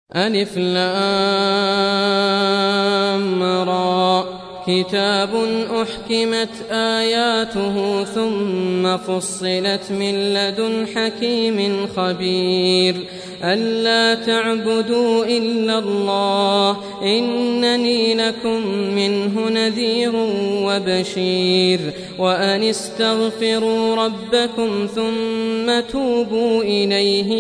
ألف لام را كتاب أحكمت آياته ثم فصلت من لدن حكيم خبير ألا تعبدوا إلا الله إنني لكم منه نذير وبشير وأن استغفروا ربكم ثم توبوا إليه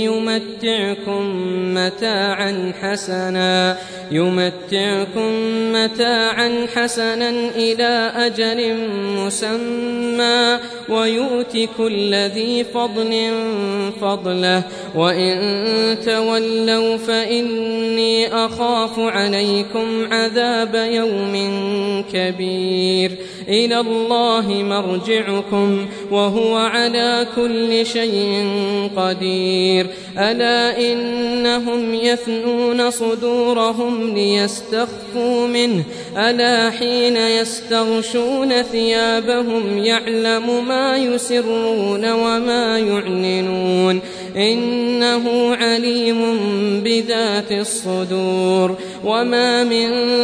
يمتعكم متاعا حسنا إلى أجل مسمى ويؤت كل ذي فضل فضله وإن تولوا فإني أخاف عليكم عذاب يوم كبير إلى الله مرجعكم وهو على كل شيء قدير ألا إنهم يثنون صدورهم ليستخفوا منه ألا حين يستغشون ثيابهم يعلم ما يسرون وما يعلنون إنه عليم بذات الصدور وما من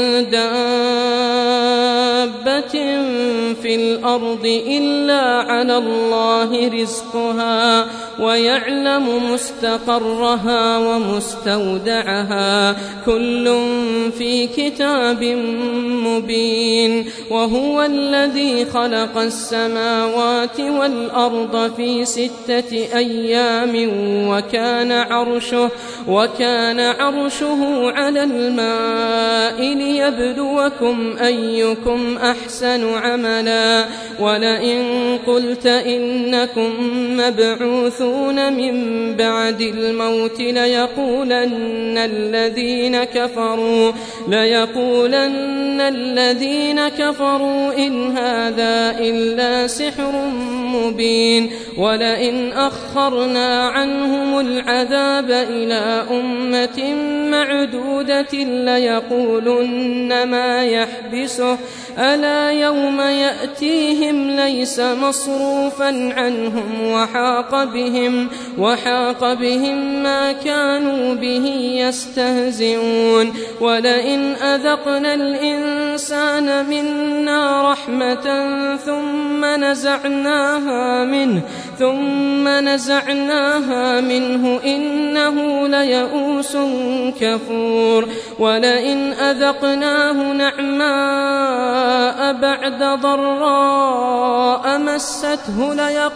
دابة في الأرض إلا على الله رزقها ويعلم مستقرها ومستودعها كل في كتاب مبين وهو الذي خلق السماوات والأرض في 6 أيام وكان عرشه على الماء ليبلوكم أيكم أحسن عملا ولئن قلت إنكم مبعوثون من بعد الموت ليقولن الذين كفروا إن هذا إلا سحر مبين ولئن أخرنا عنهم العذاب إلى أمة معدودة ليقولن ما يحبسه ألا يوم يأتيهم ليس مصروفا عنهم وحاق بهم ما كانوا به يستهزئون ولئن أذقنا الإنسان منا رحمة ثم نزعناها منه إنه ليئوس كفور ولئن أذقناه نعماء بعد ضراء مسته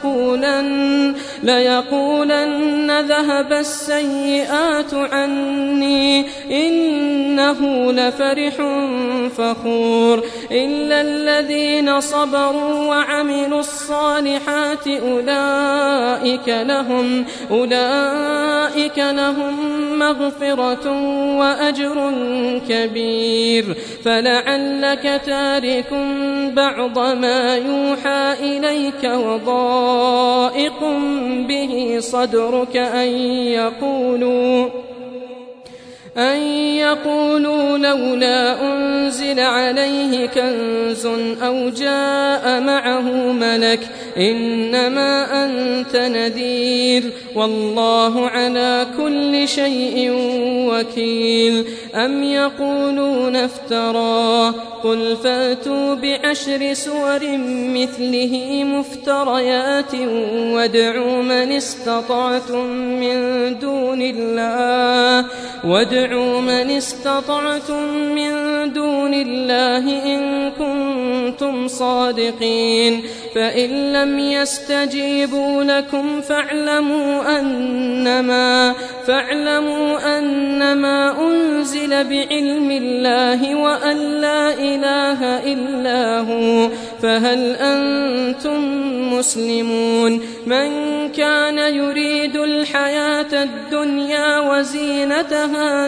ليقولن ذهب السيئات عني إنه لفرح فخور إلا الذين صبروا وعملوا الصالحات أولئك لهم مغفرة وأجر كبير فلعلك تارك بعض ما يوحى إليك وضائق به صدرك أن يقولوا لولا أنزل عليه كنز أو جاء معه ملك إنما أنت نذير والله على كل شيء وكيل أم يقولون افتراه قل فأتوا ب10 سور مثله مفتريات وادعوا من استطعتم من دون الله إن كنتم صادقين فإن لم يستجيبوا لكم فاعلموا أنما أنزل بعلم الله وأن لا إله إلا هو فهل أنتم مسلمون من كان يريد الحياة الدنيا وزينتها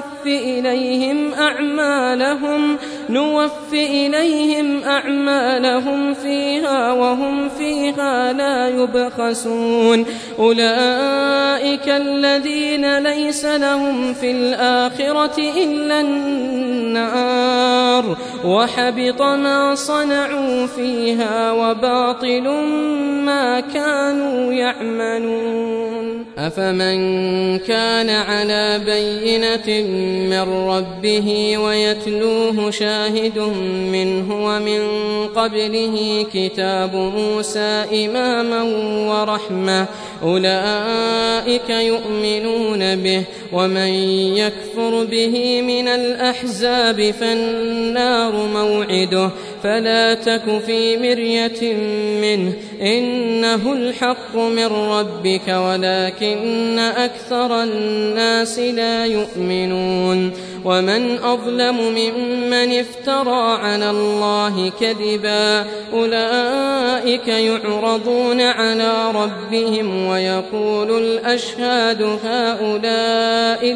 نوفي إليهم أعمالهم فيها وهم فيها لا يبخسون أولئك الذين ليس لهم في الآخرة إلا النار وحبط ما صنعوا فيها وباطل ما كانوا يعملون. أفمن كان على بينة من ربه ويتلوه شاهد منه ومن قبله كتاب موسى إماما ورحمة أولئك يؤمنون به ومن يكفر به من الأحزاب فالنار موعده فلا تك في مرية منه إنه الحق من ربك ولكن أكثر الناس لا يؤمنون ومن أظلم ممن افترى على الله كذبا أولئك يعرضون على ربهم ويقول الأشهاد هؤلاء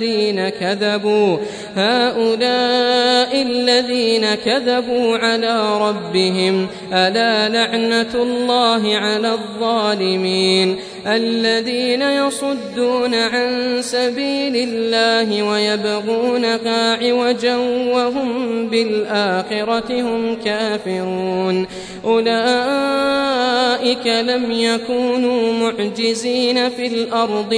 الذين كذبوا على ربهم ألا لعنة الله على الظالمين الذين يصدون عن سبيل الله ويبغونها عوجا وهم بالآخرة هم كافرون أولئك لم يكونوا معجزين في الأرض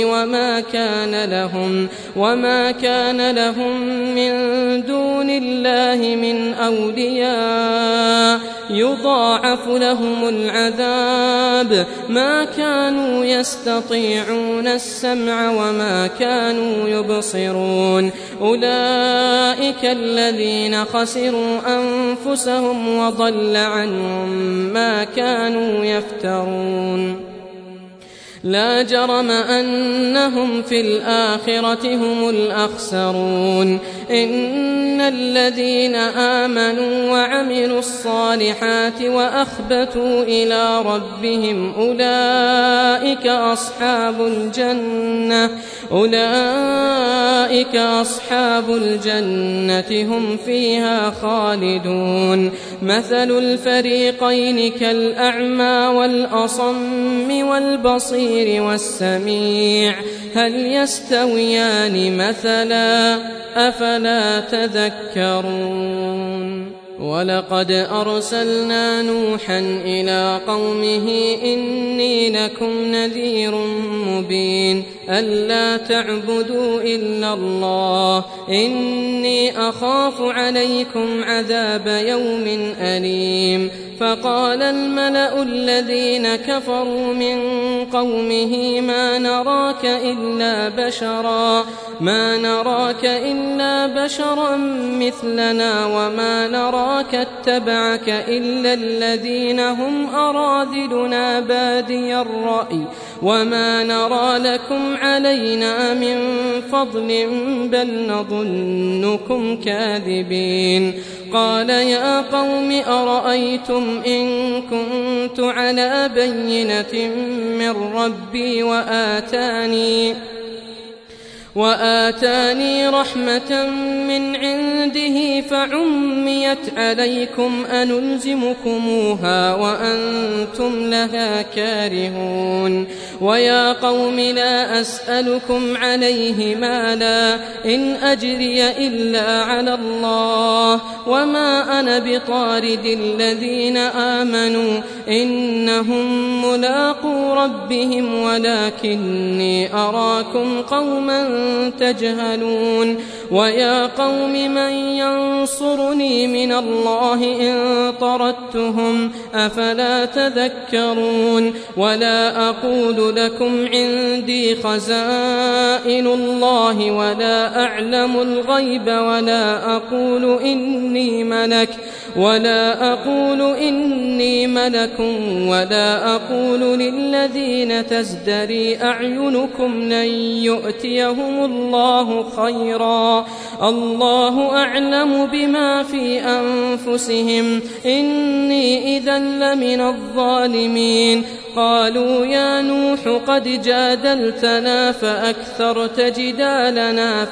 وما كان لهم من دون الله من أولياء يضاعف لهم العذاب ما كانوا يستطيعون السمع وما كانوا يبصرون أولئك الذين خسروا أنفسهم وضل عنهم ما كانوا يفترون لا جرم أنهم في الآخرة هم الأخسرون إن الذين آمنوا وعملوا الصالحات وأخبتوا إلى ربهم أولئك أصحاب الجنة هم فيها خالدون مثل الفريقين كالأعمى والأصم والبصير والسميع هل يستويان مثلا أفلا تذكرون ولقد أرسلنا نوحا إلى قومه إني لكم نذير مبين ألا تعبدوا إلا الله إني أخاف عليكم عذاب يوم أليم فقال الملأ الذين كفروا من قومه ما نراك إلا بشرا مثلنا وما نراك اتبعك إلا الذين هم أراذلنا بادي الرأي وما نرى لكم علينا من فضل بل نظنكم كاذبين قال يا قوم أرأيتم إن كنت على بينة من ربي وآتاني رحمة من عنده فعميت عليكم أنلزمكموها وأنتم لها كارهون ويا قوم لا أسألكم عليه مالا إن أجري إلا على الله وما أنا بطارد الذين آمنوا إنهم ملاقو ربهم ولكني أراكم قوما تجهلون ويا قوم من ينصرني من الله إن طردتهم أفلا تذكرون ولا أقول لكم عندي خزائن الله ولا أعلم الغيب ولا أقول إني ملك ولا أقول للذين تزدري أعينكم لن يؤتيهم الله خيرا الله أعلم بما في أنفسهم إني إذا لمن الظالمين قالوا يا نوح قد جادلتنا فأكثرت جدالنا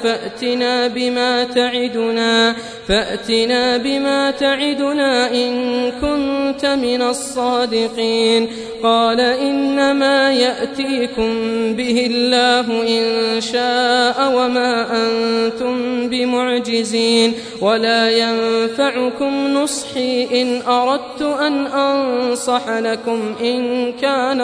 فأتنا بما تعدنا إن كنت من الصادقين قال إنما يأتيكم به الله إن شاء وما أنتم بمعجزين ولا ينفعكم نصحي إن أردت أن أنصح لكم إن كان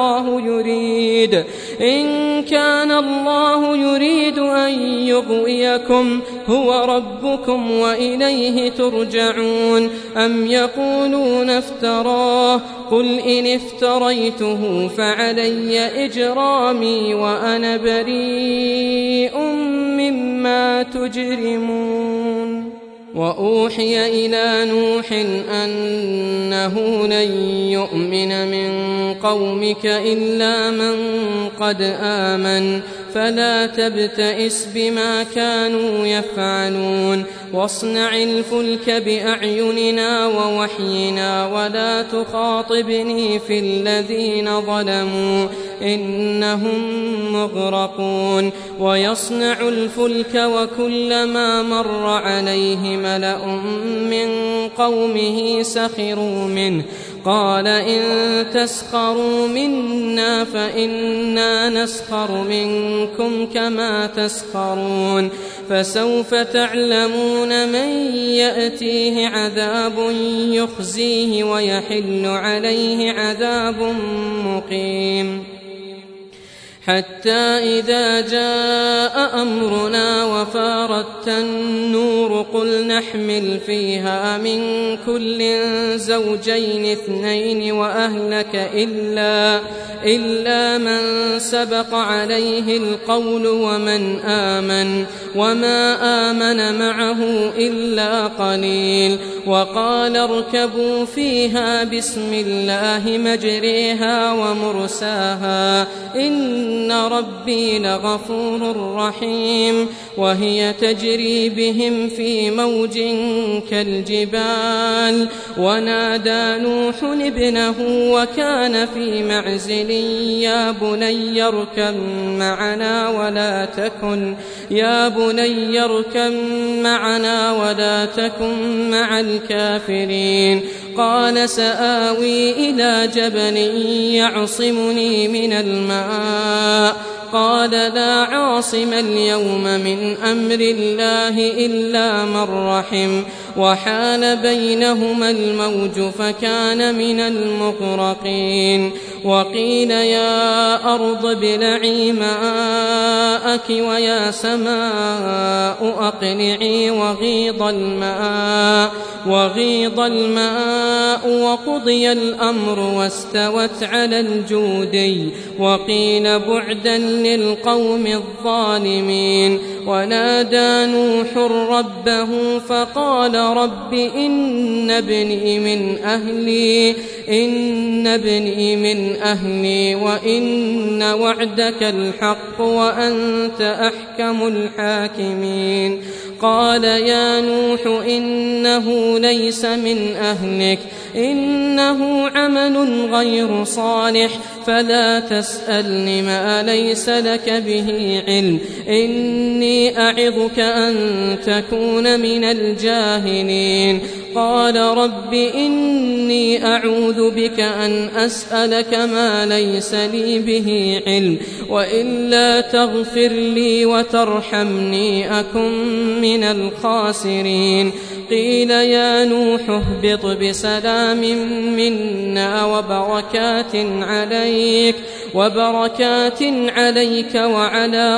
الله يريد أن يغويكم هو ربكم وإليه ترجعون. أم يقولون افتراه قل إن افتريته فعلي إجرامي وأنا بريء مما تجرمون. وأوحي إلى نوح أنه لن يؤمن من قومك إلا من قد آمن فلا تبتئس بما كانوا يفعلون واصنع الفلك بأعيننا ووحينا ولا تخاطبني في الذين ظلموا إنهم مغرقون. ويصنع الفلك وكلما مر عليه ملأ من قومه سخروا منه قال إن تسخروا منا فإنا نسخر منكم كما تسخرون. فسوف تعلمون من يأتيه عذاب يخزيه ويحل عليه عذاب مقيم. حتى إذا جاء أمرنا وفارت النور قل نحمل فيها من كل زوجين اثنين وأهلك إلا من سبق عليه القول ومن آمن وما آمن معه إلا قليل. وقال اركبوا فيها بسم الله مجريها ومرساها إن ربي لغفور رحيم. وهي تجري بهم في موج كالجبال ونادى نوح ابنه وكان في معزل يا بني اركب معنا ولا تكن مع الكافرين. قال سآوي إلى جبل يعصمني من الماء قال لا عاصم اليوم من أمر الله إلا من رحم وحال بينهما الموج فكان من المغرقين. وقيل يا أرض ابلعي ماءك ويا سماء أقلعي وغيض الماء وقضي الأمر واستوت على الجودي وقيل بعدا للقوم الظالمين. ونادى نوح ربه فقال رب إن ابني من أهلي وإن وعدك الحق وأنت أحكم الحاكمين. قال يا نوح إنه ليس من أهلك إنه عمل غير صالح فلا تسألني ما ليس لك به علم إني أعظك أن تكون من الجاهلين. قال رب إني أعوذ بك أن أسألك ما ليس لي به علم وإلا تغفر لي وترحمني أكن من الخاسرين. قيل يا نوح اهبط بسلام منا وبركات عليك وعلى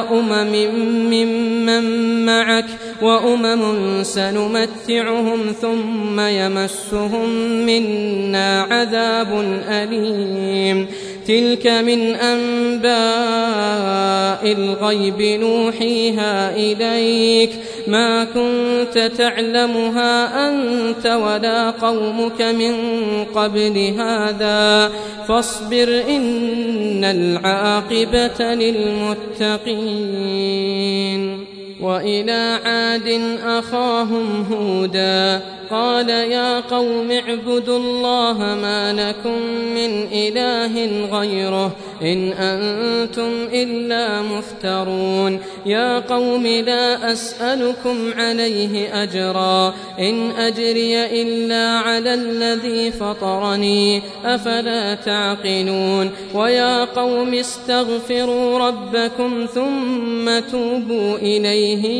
ممن معك وأمم سنمتعهم ثم يمسهم منا عذاب أليم. تلك من أنباء الغيب نوحيها إليك ما كنت تعلمها أنت ولا قومك من قبل هذا فاصبر إن العاقبة للمتقين. وإلى عاد أخاهم هودا قال يا قوم اعبدوا الله ما لكم من إله غيره إن أنتم إلا مفترون. يا قوم لا أسألكم عليه أجرا إن أجري إلا على الذي فطرني أفلا تعقلون. ويا قوم استغفروا ربكم ثم توبوا إليه إليه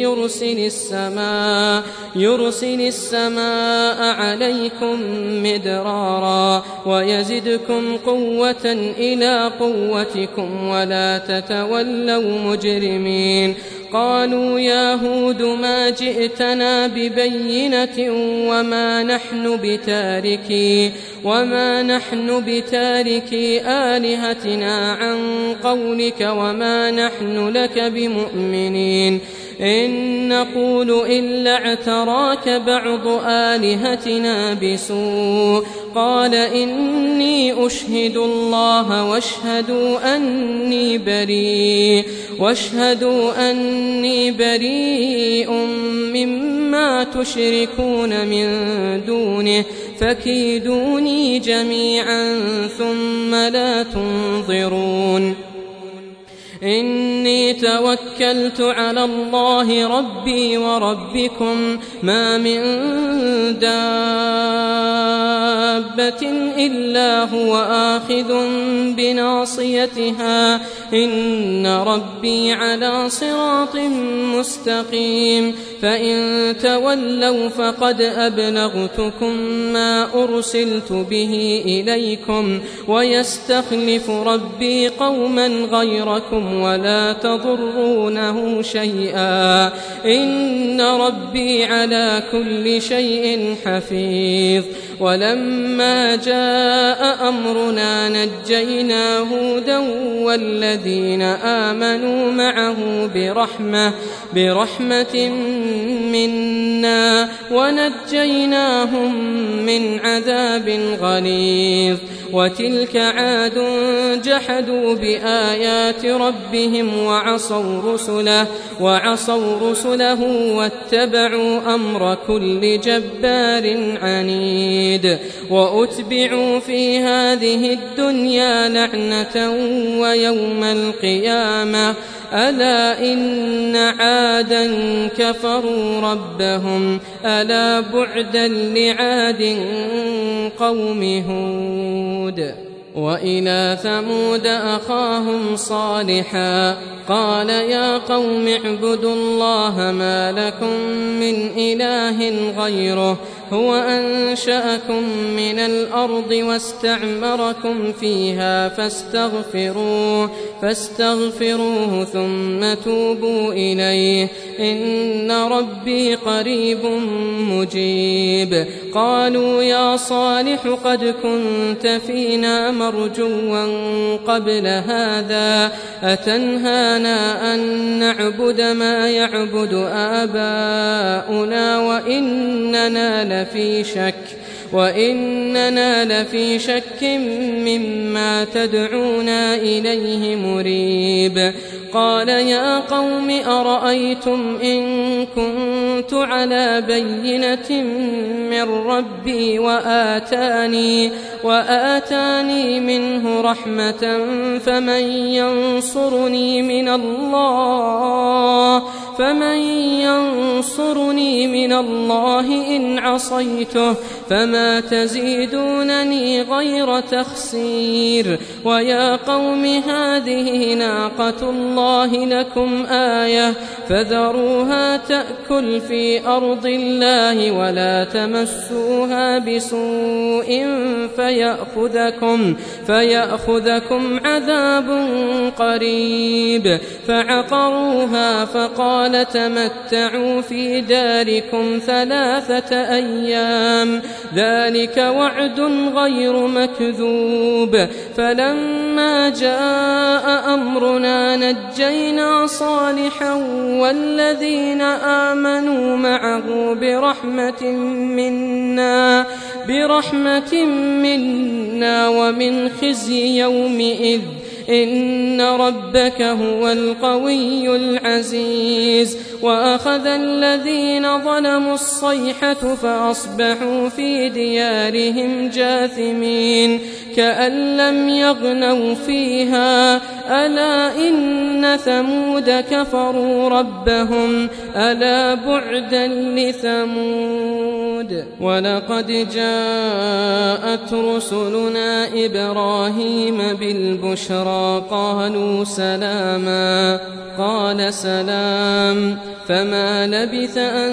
يرسل السماء عليكم مدرارا ويزدكم قوة إلى قوتكم ولا تتولوا مجرمين. قالوا يا هود ما جئتنا ببينة وما نحن بتاركي آلهتنا عن قولك وما نحن لك بمؤمنين إن نقول إلا اعتراك بعض آلهتنا بسوء. قال إني أشهد الله واشهدوا أني بريء مما تشركون من دونه فكيدوني جميعا ثم لا تنظرون. إني توكلت على الله ربي وربكم ما من دابة إلا هو آخذ بناصيتها إن ربي على صراط مستقيم. فإن تولوا فقد أبلغتكم ما أرسلت به إليكم ويستخلف ربي قوما غيركم ولا تضرونه شيئا إن ربي على كل شيء حفيظ. ولما جاء أمرنا نجينا هودا والذين آمنوا معه برحمة منا ونجيناهم من عذاب غليظ. وتلك عاد جحدوا بآيات ربهم وعصوا رسله واتبعوا أمر كل جبار عنيد. وأتبعوا في هذه الدنيا لعنة ويوم القيامة ألا إن عادا كفروا ربهم ألا بعدا لعاد قوم هود. وإلى ثمود أخاهم صالحا قال يا قوم اعبدوا الله ما لكم من إله غيره هو أنشأكم من الأرض واستعمركم فيها فاستغفروه ثم توبوا إليه إن ربي قريب مجيب. قالوا يا صالح قد كنت فينا مرجوا قبل هذا أتنهانا أن نعبد ما يعبد آباؤنا وإننا لفي شك مما تدعونا إليه مريب. قال يا قوم أرأيتم إن كنت على بينة من ربي وآتاني منه رحمة فمن ينصرني من الله إن عصيته فما تزيدونني غير تخسير. ويا قوم هذه ناقة الله لكم آية فذروها تأكل في أرض الله ولا تمسوها بسوء فيأخذكم عذاب قريب. فعقروها فقال تمتعوا في داركم 3 أيام ذلك وعد غير مكذوب. فلما جاء أمرنا نجينا صالحا والذين آمنوا معه برحمة منا ومن خزي يومئذ إن ربك هو القوي العزيز. وأخذ الذين ظلموا الصيحة فأصبحوا في ديارهم جاثمين. كأن لم يغنوا فيها ألا إن ثمود كفروا ربهم ألا بعدا لثمود. ولقد جاءت رسلنا إبراهيم بالبشرى قالوا سلاما قال سلام فما لبث أن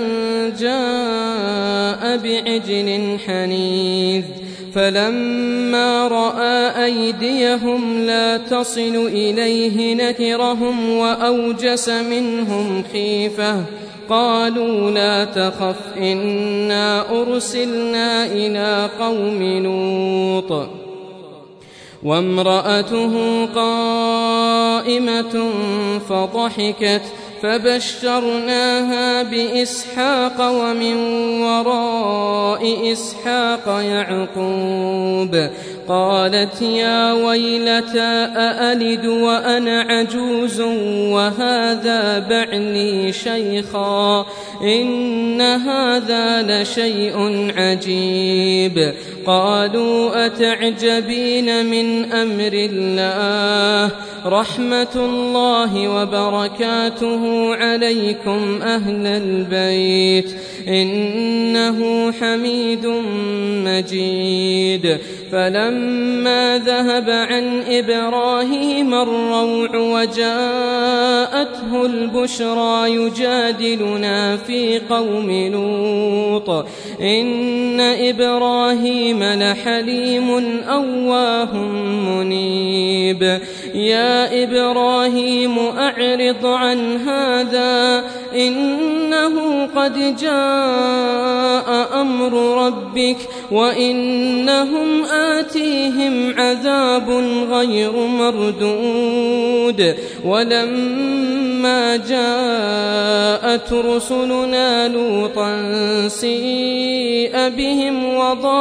جاء بعجل حنيذ فلما رأى أيديهم لا تصل إليه نكرهم وأوجس منهم خيفة قالوا لا تخف إنا أرسلنا إلى قوم لوط وامرأته قائمة فضحكت فبشرناها بإسحاق ومن وراء إسحاق يعقوب قالت يا ويلتى أألد وأنا عجوز وهذا بعلي شيخا إن هذا لشيء عجيب. قالوا أتعجبين من أمر الله رحمة الله وبركاته عليكم أهل البيت إنه حميد مجيد. فلما ذهب عن إبراهيم الروع وجاءته البشرى يجادلنا في قوم لوط إن إبراهيم لحليم أواه منيب. يا إبراهيم أعرض عن هذا إنه قد جاء أمر ربك وإنهم آتيهم عذاب غير مردود. ولما جاءت رسلنا لوطا سيء بهم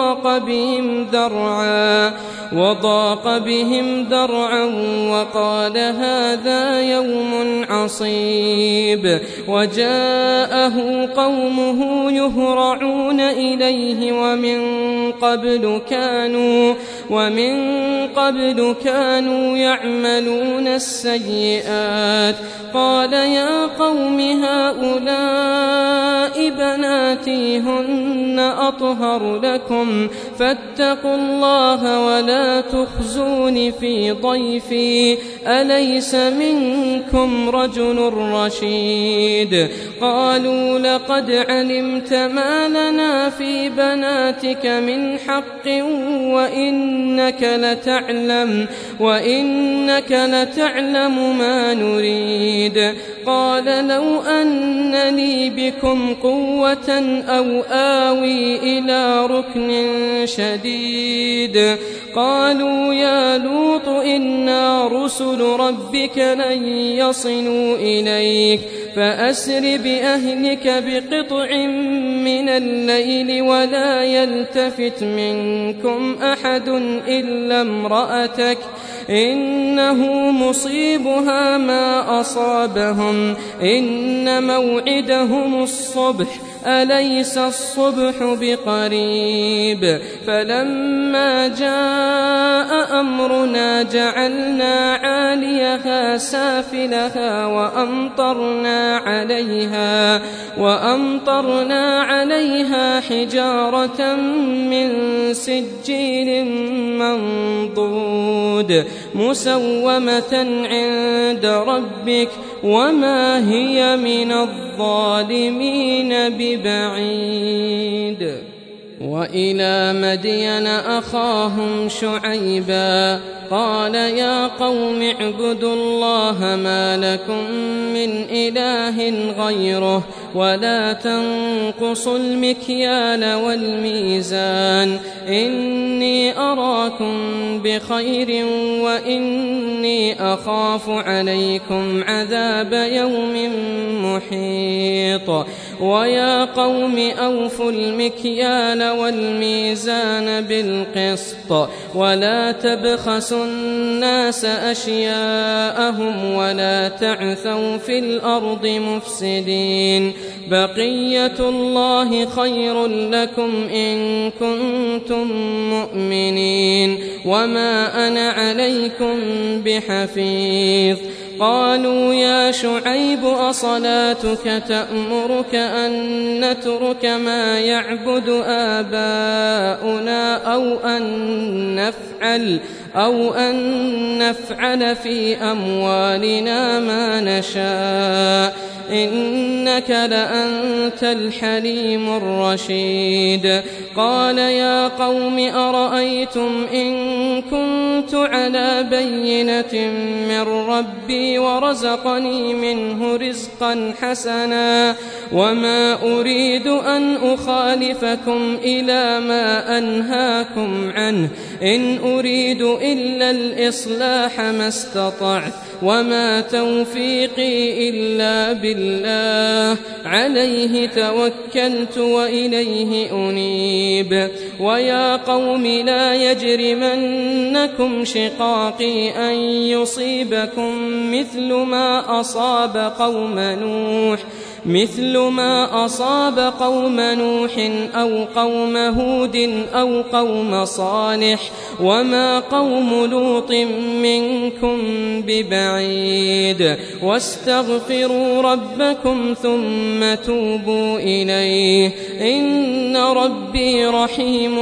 وضاق بهم ذرعا وقال هذا يوم عصيب. وجاءه قومه يهرعون إليه ومن قبل كانوا يعملون السيئات. قال يا قوم هؤلاء بناتي هن أطهر لكم فاتقوا الله ولا تخزون في ضيفي أليس منكم رجل رشيد. قالوا لقد علمت ما لنا في بناتك من حق وإنك لتعلم ما نريد. قال لو أن لي بكم قوة أو آوي إلى ركن شديد. قالوا يا لوط إنا رسل ربك لن يصلوا إليك فأسر بأهلك بقطع من الليل ولا يلتفت منكم أحد إلا امرأتك إنه مصيبها ما أصابهم إن موعدهم الصبح أليس الصبح بقريب. فلما جاء أمرنا جعلنا عاليها سافلها وأمطرنا عليها حجارة من سجيل منضود مسومة عند ربك وما هي من الظالمين ببعيد. وإلى مدين أخاهم شعيبا قال يا قوم اعبدوا الله ما لكم من إله غيره ولا تنقصوا المكيال والميزان إني أراكم بخير وإني أخاف عليكم عذاب يوم محيط. ويا قوم أوفوا المكيال والميزان بالقسط ولا تبخسوا الناس أشياءهم ولا تعثوا في الأرض مفسدين. بقية الله خير لكم إن كنتم مؤمنين وما أنا عليكم بحفيظ قالوا يا شعيب أصلاتك تأمرك أن نترك ما يعبد آباؤنا أو أن نفعل في أموالنا ما نشاء إنك لأنت الحليم الرشيد قال يا قوم أرأيتم إن كنت على بينة من ربي ورزقني منه رزقا حسنا وما أريد أن أخالفكم إلى ما أنهاكم عنه إن أريد إلا الإصلاح ما استطعت وما توفيقي إلا بالله عليه توكلت وإليه أنيب ويا قوم لا يجرمنكم شقاقي أن يصيبكم مثل ما أصاب قوم نوح أو قوم هود أو قوم صالح وما قوم لوط منكم ببعيد واستغفروا ربكم ثم توبوا إليه إن ربي رحيم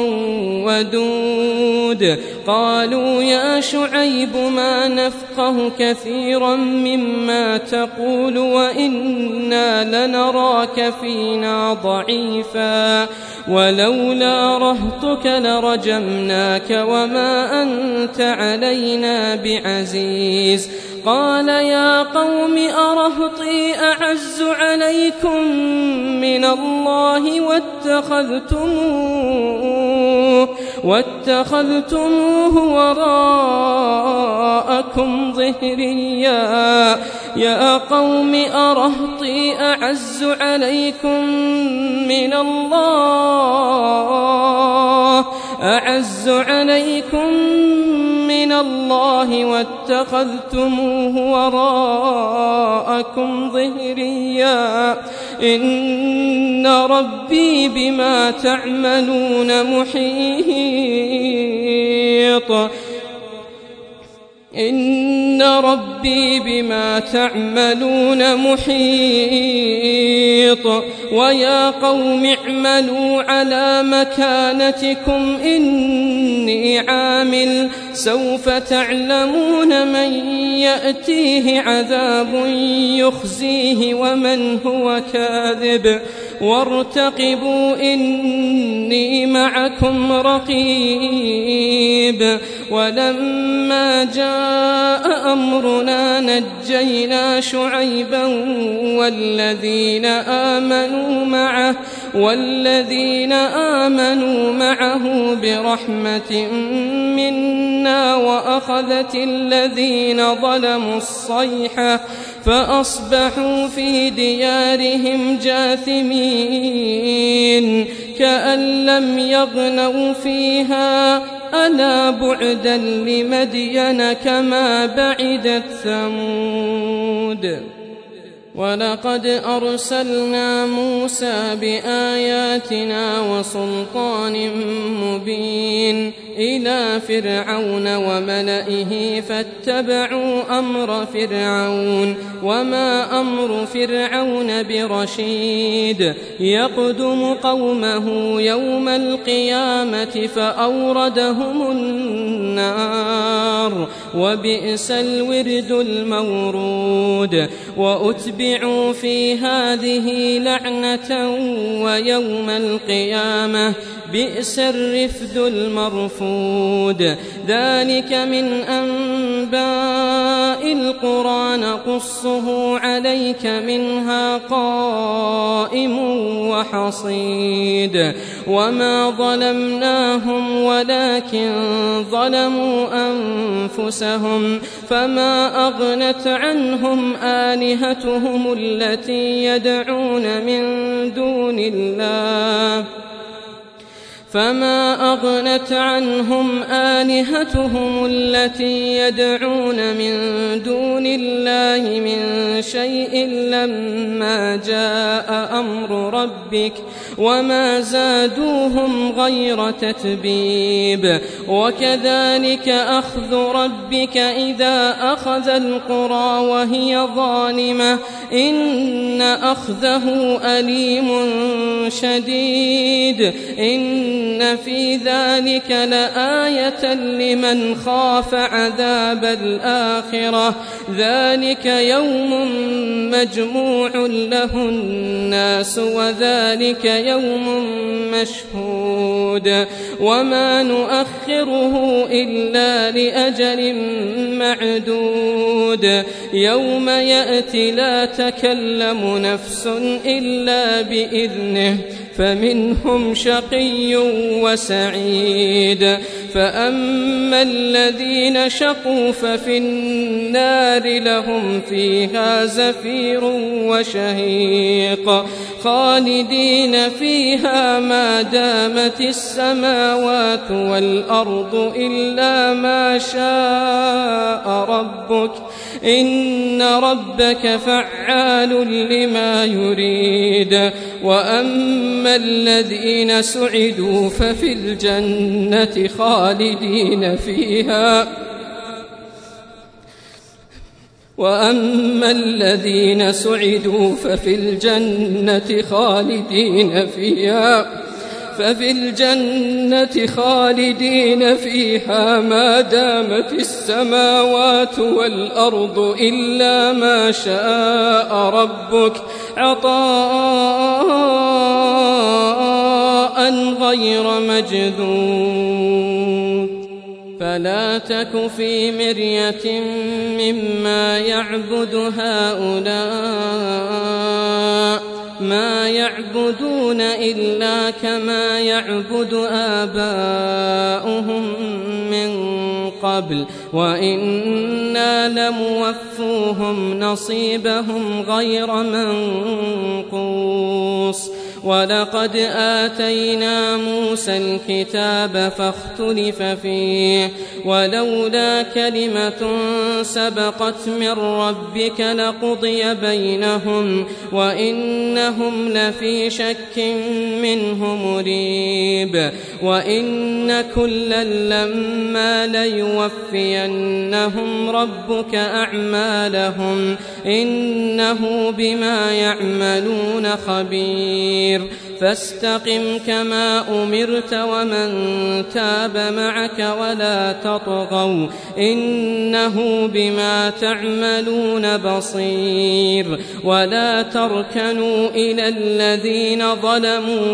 ودود قالوا يا شعيب ما نفقه كثيرا مما تقول وإنا لنراك فينا ضعيفا ولولا رهطك لرجمناك وما أنت علينا بعزيز قال يا قوم أرهطي أعز عليكم من الله واتخذتموه وراءكم ظهريا يا قوم أرهطي أعز عليكم من الله واتخذتموه وراءكم ظهريا إن ربي بما تعملون محيط ويا قوم اعملوا على مكانتكم إني عامل سوف تعلمون من يأتيه عذاب يخزيه ومن هو كاذب وارتقبوا إني معكم رقيب ولما جاء أمرنا نجينا شعيبا والذين آمنوا معه برحمة منا وأخذت الذين ظلموا الصيحة فأصبحوا في ديارهم جاثمين كأن لم يغنوا فيها ألا بعدا لمدين كما بعدت ثمود ولقد أرسلنا موسى بآياتنا وسلطان مبين إلى فرعون وملئه فاتبعوا أمر فرعون وما أمر فرعون برشيد يقدم قومه يوم القيامة فأوردهم النار وبئس الورد المورود وأتبعوا في هذه لعنة ويوم القيامة بئس الرفد المرفود ذلك من أنباء القرى نقصه عليك منها قائم وحصيد وما ظلمناهم ولكن ظلموا أنفسهم فما أغنت عنهم آلهتهم التي يدعون من دون الله فما أغنت عنهم آلهتهم التي يدعون من دون الله من شيء لما جاء أمر ربك وما زادوهم غير تتبيب وكذلك أخذ ربك إذا أخذ القرى وهي ظالمة إن أخذه أليم شديد إن في ذلك لآية لمن خاف عذاب الآخرة ذلك يوم مجموع له الناس وذلك يوم مشهود وما نؤخره إلا لأجل معدود يوم يأتي لا تكلم نفس إلا بإذنه فمنهم شقي وسعيد فأما الذين شقوا ففي النار لهم فيها زفير وشهيق خالدين فيها ما دامت السماوات والأرض إلا ما شاء ربك إن ربك فعال لما يريد وأما الذين سعدوا ففي الجنة خالدين فيها وأما الذين سعدوا ففي الجنة خالدين فيها ما دامت السماوات والأرض إلا ما شاء ربك عطاء غير مجذوذ فلا تك في مرية مما يعبد هؤلاء ما يعبدون إلا كما يعبد آباؤهم من قبل وإنا لموفوهم نصيبهم غير منقوص ولقد آتينا موسى الكتاب فاختلف فيه ولولا كلمة سبقت من ربك لقضي بينهم وإنهم لفي شك منه مريب وإن كلا لما ليوفينهم ربك أعمالهم إنه بما يعملون خبير فاستقم كما أمرت ومن تاب معك ولا تطغوا إنه بما تعملون بصير ولا تركنوا إلى الذين ظلموا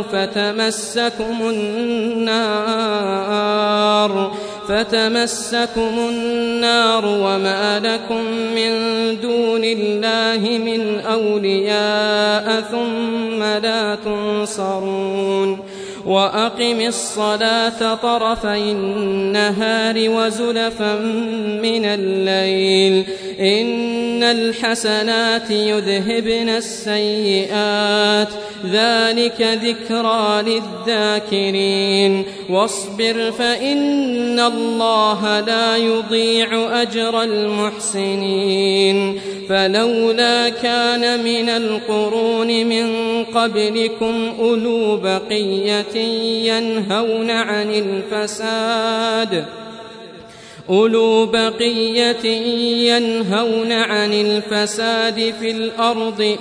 فتمسكم النار وما لكم من دون الله من أولياء ثم لا تنصرون وأقم الصلاة طرفي النهار وزلفا من الليل إن الحسنات يذهبن السيئات ذلك ذكرى للذاكرين واصبر فإن الله لا يضيع أجر المحسنين فلولا كان من القرون من قبلكم أولو بقية ينهون عن الفساد في الأرض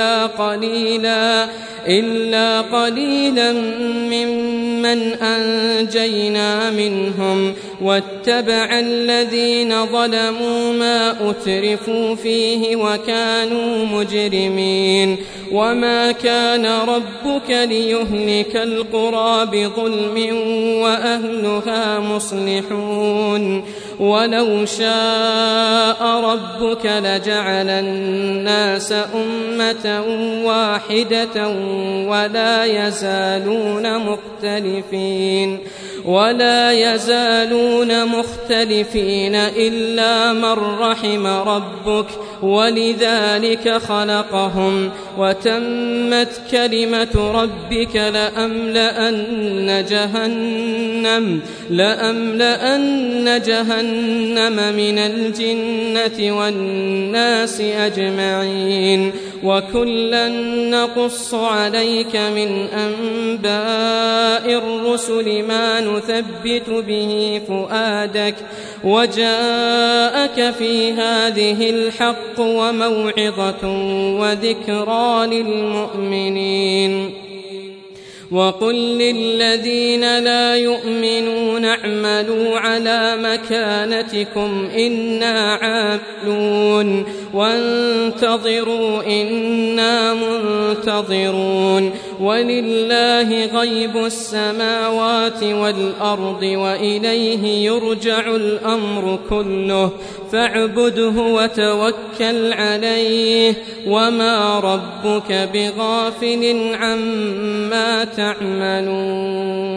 إلا قليلا ممن أنجينا منهم واتبع الذين ظلموا ما أترفوا فيه وكانوا مجرمين وما كان ربك ليهلك القرى بظلم وأهلها مصلحون ولو شاء ربك لجعل الناس أمة واحدة ولا يزالون مختلفين إلا من رحم ربك ولذلك خلقهم وتمت كلمة ربك لأملأن جهنم من الجنة والناس أجمعين وكلا نقص عليك من أنباء الرسل ما نثبت به فؤادك وجاءك في هذه الحق وموعظة وذكرى للمؤمنين وقل للذين لا يؤمنون اعملوا على مكانتكم إنا عاملون وانتظروا إنا منتظرون ولله غيب السماوات والأرض وإليه يرجع الأمر كله فاعبده وتوكل عليه وما ربك بغافل عما تعملون